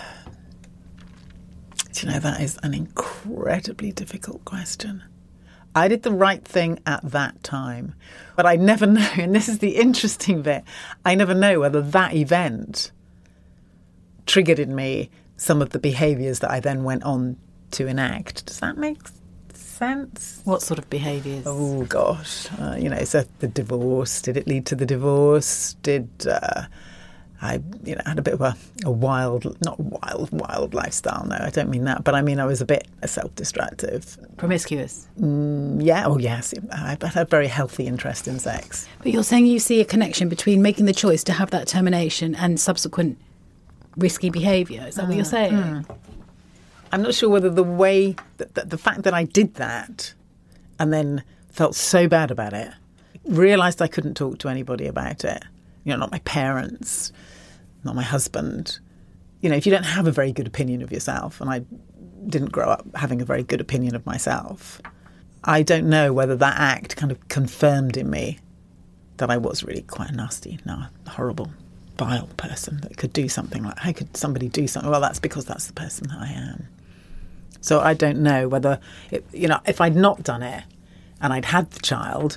Do you know, that is an incredibly difficult question. I did the right thing at that time, but I never know, and this is the interesting bit, I never know whether that event triggered in me some of the behaviours that I then went on to enact. Does that make sense? What sort of behaviours? Oh, gosh. So the divorce, did it lead to the divorce? Did I had a bit of a wild, not wild lifestyle. No, I don't mean that. But I mean, I was a bit self-destructive. Promiscuous? Yeah. Oh, yes. I had a very healthy interest in sex. But you're saying you see a connection between making the choice to have that termination and subsequent risky behaviour. Is that what you're saying? I'm not sure whether the way, the fact that I did that and then felt so bad about it, realised I couldn't talk to anybody about it. You know, not my parents, not my husband. You know, if you don't have a very good opinion of yourself, and I didn't grow up having a very good opinion of myself, I don't know whether that act kind of confirmed in me that I was really quite a nasty, horrible, vile person that could do something like, how could somebody do something? Well, that's because that's the person that I am. So I don't know whether, if I'd not done it and I'd had the child,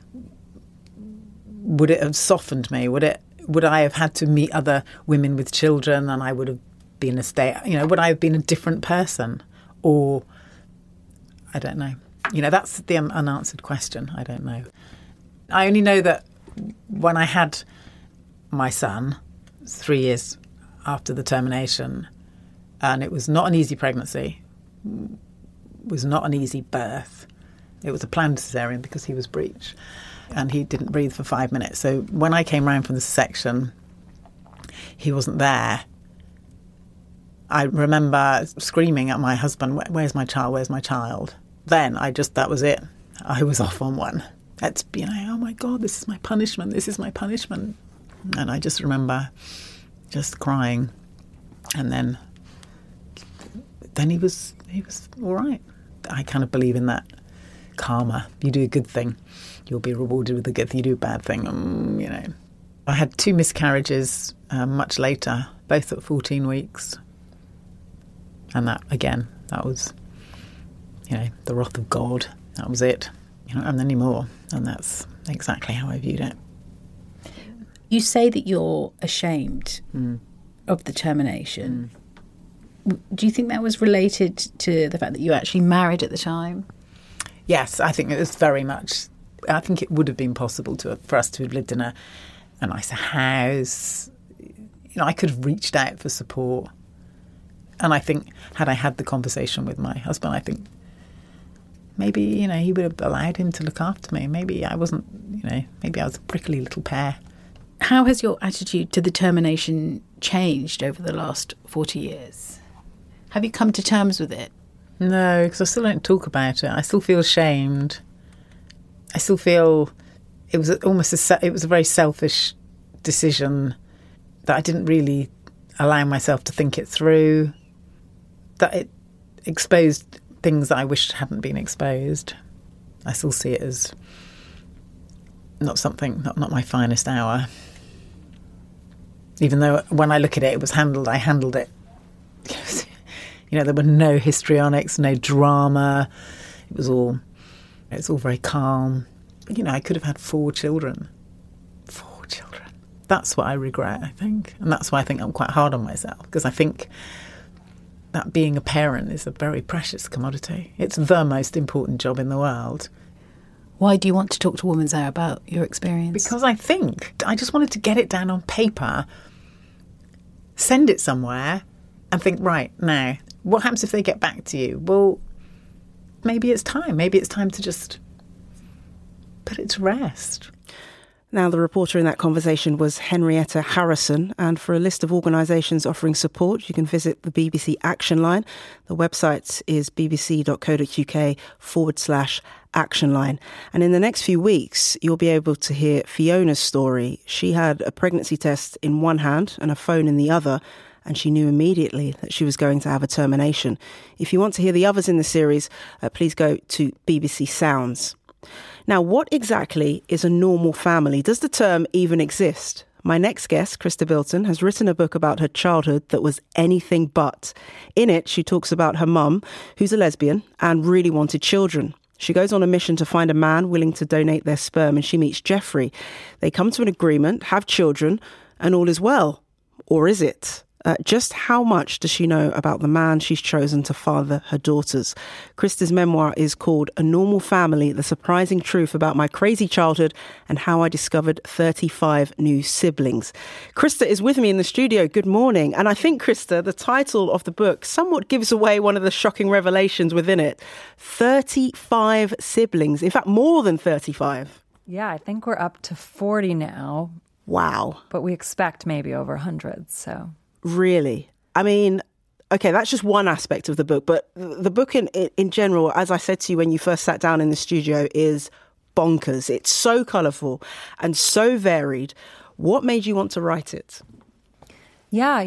would it have softened me? Would I have had to meet other women with children and I would have been would I have been a different person? Or, I don't know. That's the unanswered question. I don't know. I only know that when I had my son, 3 years after the termination, and it was not an easy pregnancy, was not an easy birth. It was a planned cesarean because he was breech. And he didn't breathe for 5 minutes. So when I came round from the section, he wasn't there. I remember screaming at my husband, where's my child, where's my child? Then that was it. I was off on one. It's, oh my God, this is my punishment, this is my punishment. And I just remember just crying. And then he was all right. I kind of believe in that karma. You do a good thing, you'll be rewarded with a good thing. You do a bad thing, I had 2 miscarriages much later, both at 14 weeks. And that was, the wrath of God. That was it. And any more. And that's exactly how I viewed it. You say that you're ashamed of the termination. Do you think that was related to the fact that you actually married at the time? Yes, I think it was very much. I think it would have been possible for us to have lived in a nicer house. I could have reached out for support. And I think had I had the conversation with my husband, I think maybe, he would have allowed him to look after me. Maybe I wasn't, maybe I was a prickly little pear. How has your attitude to the termination changed over the last 40 years? Have you come to terms with it? No, because I still don't talk about it. I still feel ashamed. I still feel it was a very selfish decision that I didn't really allow myself to think it through, that it exposed things that I wished hadn't been exposed. I still see it as not my finest hour. Even though when I look at it, I handled it. There were no histrionics, no drama. It's all very calm. I could have had 4 children. 4 children. That's what I regret, I think. And that's why I think I'm quite hard on myself, because I think that being a parent is a very precious commodity. It's the most important job in the world. Why do you want to talk to Women's Hour about your experience? Because I just wanted to get it down on paper, send it somewhere, and think, right, now, what happens if they get back to you? Well, maybe it's time. Maybe it's time to just put it to rest. Now, the reporter in that conversation was Henrietta Harrison. And for a list of organisations offering support, you can visit the BBC Action Line. The website is bbc.co.uk/Action Line. And in the next few weeks, you'll be able to hear Fiona's story. She had a pregnancy test in one hand and a phone in the other, and she knew immediately that she was going to have a termination. If you want to hear the others in the series, please go to BBC Sounds. Now, what exactly is a normal family? Does the term even exist? My next guest, Krista Bilton, has written a book about her childhood that was anything but. In it, she talks about her mum, who's a lesbian and really wanted children. She goes on a mission to find a man willing to donate their sperm, and she meets Jeffrey. They come to an agreement, have children, and all is well. Or is it? Just how much does she know about the man she's chosen to father her daughters? Krista's memoir is called A Normal Family, The Surprising Truth About My Crazy Childhood and How I Discovered 35 New Siblings. Krista is with me in the studio. Good morning. And I think, Krista, the title of the book somewhat gives away one of the shocking revelations within it. 35 siblings. In fact, more than 35. Yeah, I think we're up to 40 now. Wow. But we expect maybe over 100, so... Really? I mean, okay, that's just one aspect of the book. But the book in general, as I said to you when you first sat down in the studio, is bonkers. It's so colourful and so varied. What made you want to write it? Yeah,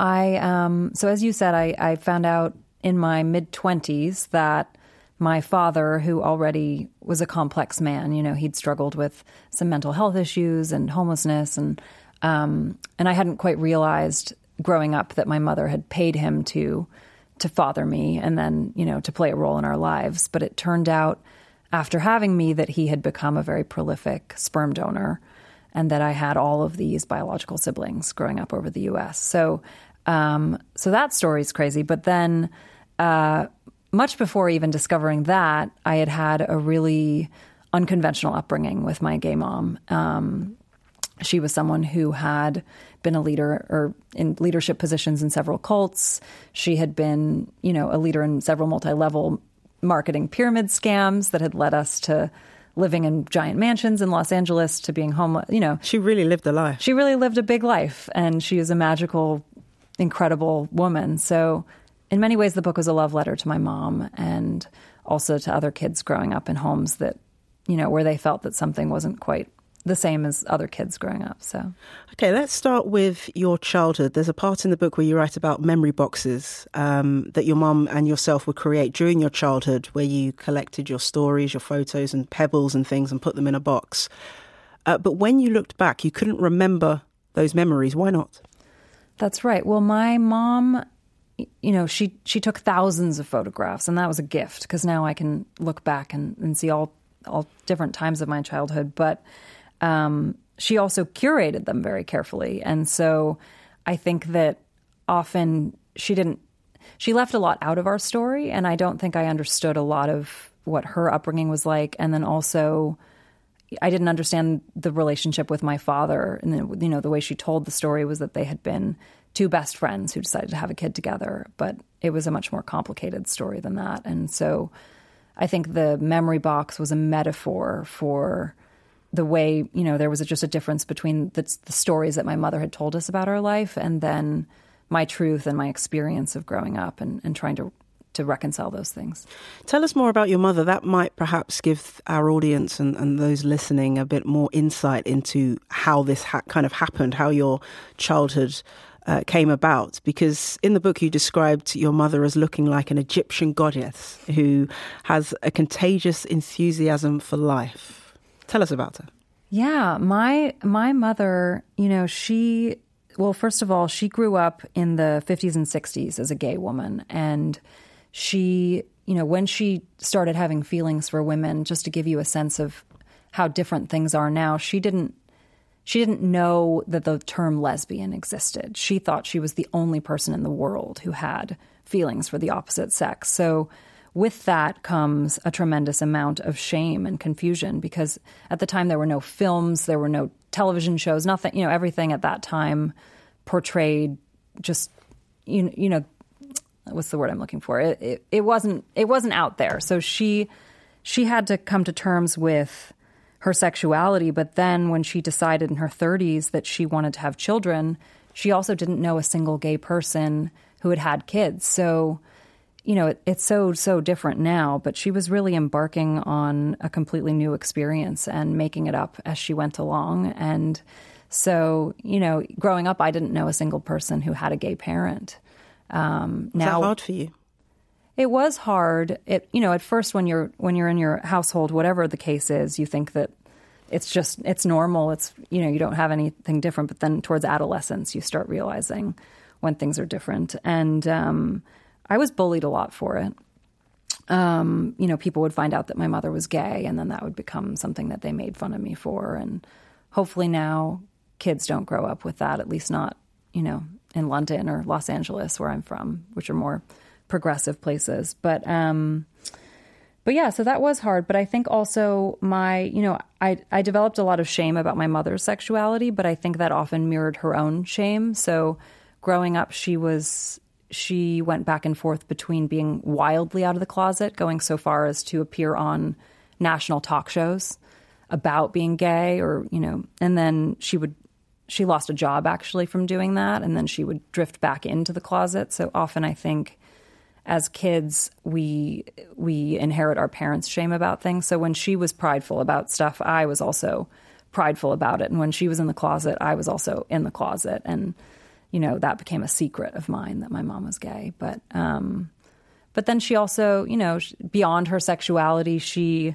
so as you said, I found out in my mid-20s that my father, who already was a complex man, he'd struggled with some mental health issues and homelessness, and I hadn't quite realized growing up that my mother had paid him to father me and then, to play a role in our lives. But it turned out after having me that he had become a very prolific sperm donor and that I had all of these biological siblings growing up over the U.S. So that story's crazy. But then much before even discovering that, I had had a really unconventional upbringing with my gay mom. She was someone who had been a leader or in leadership positions in several cults. She had been, a leader in several multi-level marketing pyramid scams that had led us to living in giant mansions in Los Angeles, to being homeless, She really lived a life. She really lived a big life, and she is a magical, incredible woman. So in many ways, the book was a love letter to my mom and also to other kids growing up in homes that, where they felt that something wasn't quite the same as other kids growing up. So, okay, let's start with your childhood. There's a part in the book where you write about memory boxes that your mum and yourself would create during your childhood, where you collected your stories, your photos and pebbles and things and put them in a box. But when you looked back, you couldn't remember those memories. Why not? That's right. Well, my mom, she took thousands of photographs, and that was a gift because now I can look back and see all different times of my childhood. But she also curated them very carefully. And so I think that often she left a lot out of our story, and I don't think I understood a lot of what her upbringing was like. And then also I didn't understand the relationship with my father. And then, you know, the way she told the story was that they had been two best friends who decided to have a kid together, but it was a much more complicated story than that. And so I think the memory box was a metaphor for the way, you know, there was just a difference between the stories that my mother had told us about our life and then my truth and my experience of growing up and trying to reconcile those things. Tell us more about your mother. That might perhaps give our audience and those listening a bit more insight into how this kind of happened, how your childhood came about. Because in the book you described your mother as looking like an Egyptian goddess who has a contagious enthusiasm for life. Tell us about her. Yeah, my mother, you know, well, first of all, she grew up in the 50s and 60s as a gay woman. And she, you know, when she started having feelings for women, just to give you a sense of how different things are now, she didn't know that the term lesbian existed. She thought she was the only person in the world who had feelings for the opposite sex. So with that comes a tremendous amount of shame and confusion, because at the time there were no films, there were no television shows, nothing, you know, everything at that time portrayed just, you know, what's the word I'm looking for? It wasn't out there. So she had to come to terms with her sexuality. But then when she decided in her 30s that she wanted to have children, she also didn't know a single gay person who had kids. So, you know, it's so different now, but she was really embarking on a completely new experience and making it up as she went along. And so, you know, growing up, I didn't know a single person who had a gay parent. Was that hard for you? It was hard. You know, at first when you're in your household, whatever the case is, you think that it's normal. It's, you know, you don't have anything different. But then towards adolescence, you start realizing when things are different. And I was bullied a lot for it. You know, people would find out that my mother was gay, and then that would become something that they made fun of me for. And hopefully now kids don't grow up with that, at least not, you know, in London or Los Angeles, where I'm from, which are more progressive places. But yeah, so that was hard. But I think also I developed a lot of shame about my mother's sexuality, but I think that often mirrored her own shame. So growing up, she went back and forth between being wildly out of the closet, going so far as to appear on national talk shows about being gay, or, you know, and then she lost a job actually from doing that, and then she would drift back into the closet. So often I think as kids, we inherit our parents' shame about things. So when she was prideful about stuff, I was also prideful about it. And when she was in the closet, I was also in the closet. And, you know, that became a secret of mine that my mom was gay. But then she also, you know, beyond her sexuality, she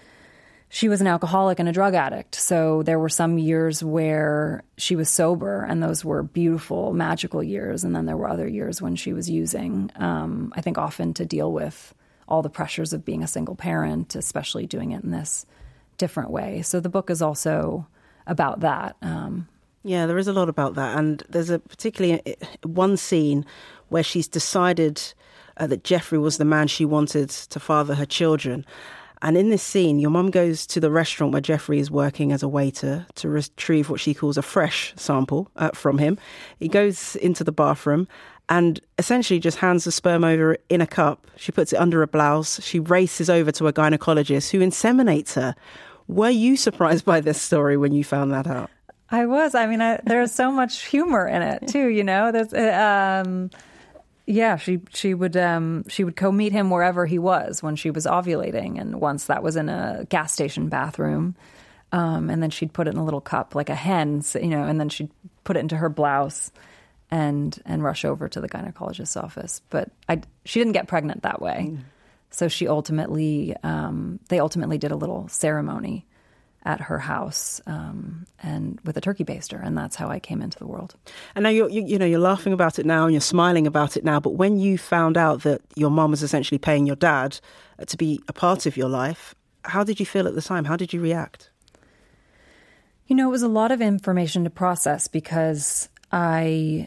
was an alcoholic and a drug addict. So there were some years where she was sober, and those were beautiful, magical years. And then there were other years when she was using, I think often to deal with all the pressures of being a single parent, especially doing it in this different way. So the book is also about that. Yeah, there is a lot about that. And there's particularly one scene where she's decided that Jeffrey was the man she wanted to father her children. And in this scene, your mum goes to the restaurant where Jeffrey is working as a waiter to retrieve what she calls a fresh sample from him. He goes into the bathroom and essentially just hands the sperm over in a cup. She puts it under a blouse. She races over to a gynecologist who inseminates her. Were you surprised by this story when you found that out? I was. I mean, there's so much humor in it too, you know. There's yeah, she would go meet him wherever he was when she was ovulating, and once that was in a gas station bathroom, and then she'd put it in a little cup like a hen, you know, and then she'd put it into her blouse and rush over to the gynecologist's office. But she didn't get pregnant that way, so she ultimately they ultimately did a little ceremony at her house, and with a turkey baster, and that's how I came into the world. And now you're laughing about it now and you're smiling about it now, but when you found out that your mum was essentially paying your dad to be a part of your life, how did you feel at the time? How did you react? You know, it was a lot of information to process because I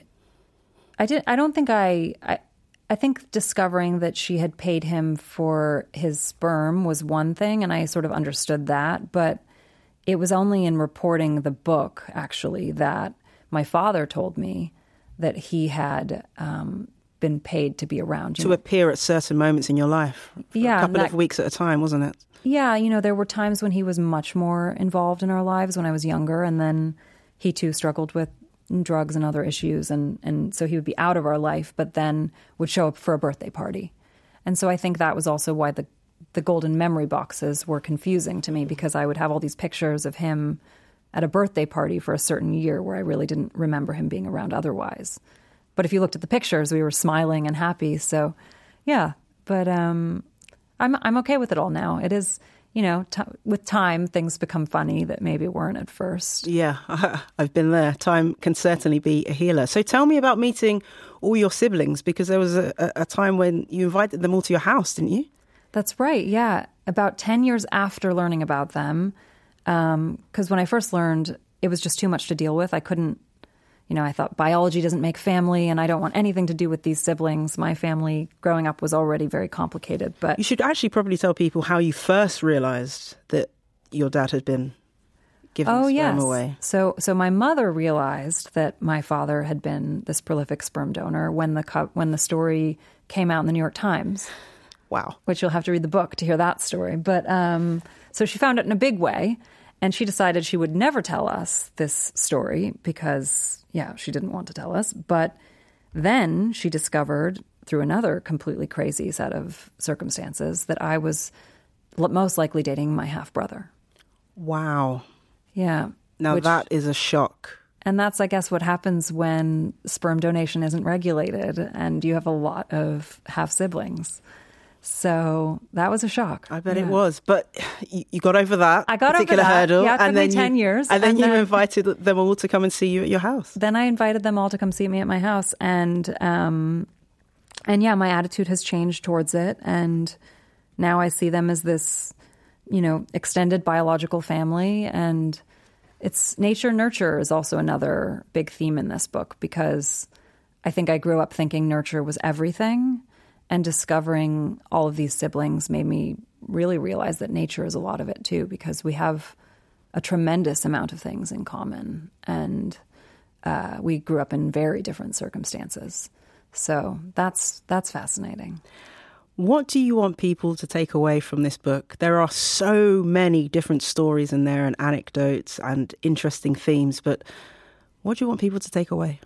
think discovering that she had paid him for his sperm was one thing, and I sort of understood that. But it was only in reporting the book, actually, that my father told me that he had been paid to be around. To appear at certain moments in your life. For a couple of weeks at a time, wasn't it? Yeah, you know, there were times when he was much more involved in our lives when I was younger, and then he too struggled with drugs and other issues, and so he would be out of our life, but then would show up for a birthday party. And so I think that was also why the golden memory boxes were confusing to me, because I would have all these pictures of him at a birthday party for a certain year where I really didn't remember him being around otherwise. But if you looked at the pictures, we were smiling and happy. So, yeah, but I'm okay with it all now. It is, you know, with time, things become funny that maybe weren't at first. Yeah, I've been there. Time can certainly be a healer. So tell me about meeting all your siblings, because there was a time when you invited them all to your house, didn't you? That's right, yeah. About 10 years after learning about them, because when I first learned, it was just too much to deal with. I couldn't, you know, I thought biology doesn't make family and I don't want anything to do with these siblings. My family growing up was already very complicated. But you should actually probably tell people how you first realized that your dad had been giving sperm away. So my mother realized that my father had been this prolific sperm donor when the story came out in the New York Times. Wow. Which you'll have to read the book to hear that story. But so she found it in a big way. And she decided she would never tell us this story because, yeah, she didn't want to tell us. But then she discovered, through another completely crazy set of circumstances, that I was most likely dating my half-brother. Wow. Yeah. Now that is a shock. And that's, I guess, what happens when sperm donation isn't regulated and you have a lot of half-siblings. So that was a shock. I bet it was. But you got over that particular hurdle. Yeah, it took me 10 years. And then you invited them all to come and see you at your house. Then I invited them all to come see me at my house. And yeah, my attitude has changed towards it. And now I see them as this, you know, extended biological family. And it's nature nurture is also another big theme in this book, because I think I grew up thinking nurture was everything. And discovering all of these siblings made me really realize that nature is a lot of it too, because we have a tremendous amount of things in common. And we grew up in very different circumstances. So that's fascinating. What do you want people to take away from this book? There are so many different stories in there and anecdotes and interesting themes, but what do you want people to take away?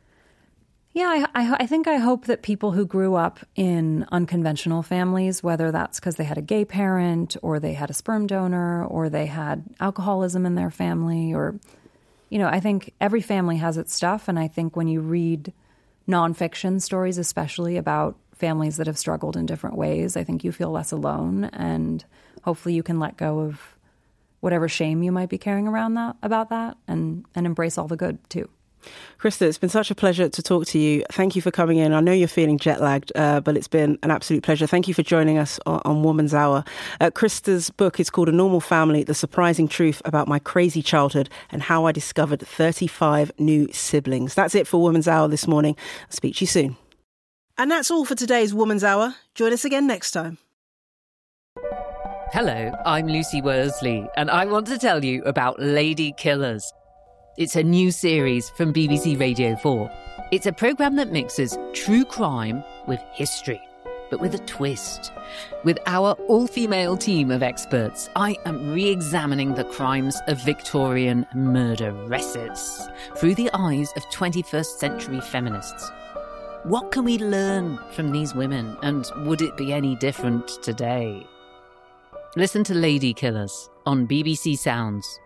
Yeah, I think I hope that people who grew up in unconventional families, whether that's because they had a gay parent or they had a sperm donor or they had alcoholism in their family, or, you know, I think every family has its stuff. And I think when you read nonfiction stories, especially about families that have struggled in different ways, I think you feel less alone, and hopefully you can let go of whatever shame you might be carrying around about that and embrace all the good too. Krista, it's been such a pleasure to talk to you. Thank you for coming in. I know you're feeling jet-lagged, but it's been an absolute pleasure. Thank you for joining us on Woman's Hour. Krista's book is called A Normal Family, The Surprising Truth About My Crazy Childhood and How I Discovered 35 New Siblings. That's it for Woman's Hour this morning. I'll speak to you soon. And that's all for today's Woman's Hour. Join us again next time. Hello, I'm Lucy Worsley, and I want to tell you about Lady Killers. It's a new series from BBC Radio 4. It's a programme that mixes true crime with history, but with a twist. With our all-female team of experts, I am re-examining the crimes of Victorian murderesses through the eyes of 21st century feminists. What can we learn from these women, and would it be any different today? Listen to Lady Killers on BBC Sounds.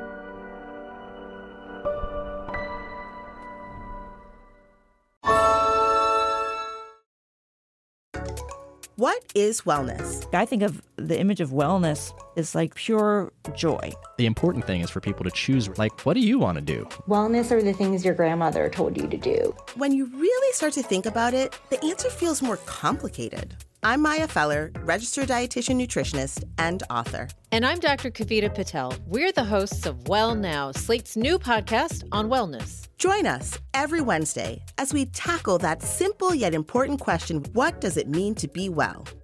What is wellness? I think of the image of wellness as like pure joy. The important thing is for people to choose, like, what do you want to do? Wellness are the things your grandmother told you to do. When you really start to think about it, the answer feels more complicated. I'm Maya Feller, registered dietitian nutritionist and author. And I'm Dr. Kavita Patel. We're the hosts of Well Now, Slate's new podcast on wellness. Join us every Wednesday as we tackle that simple yet important question, what does it mean to be well?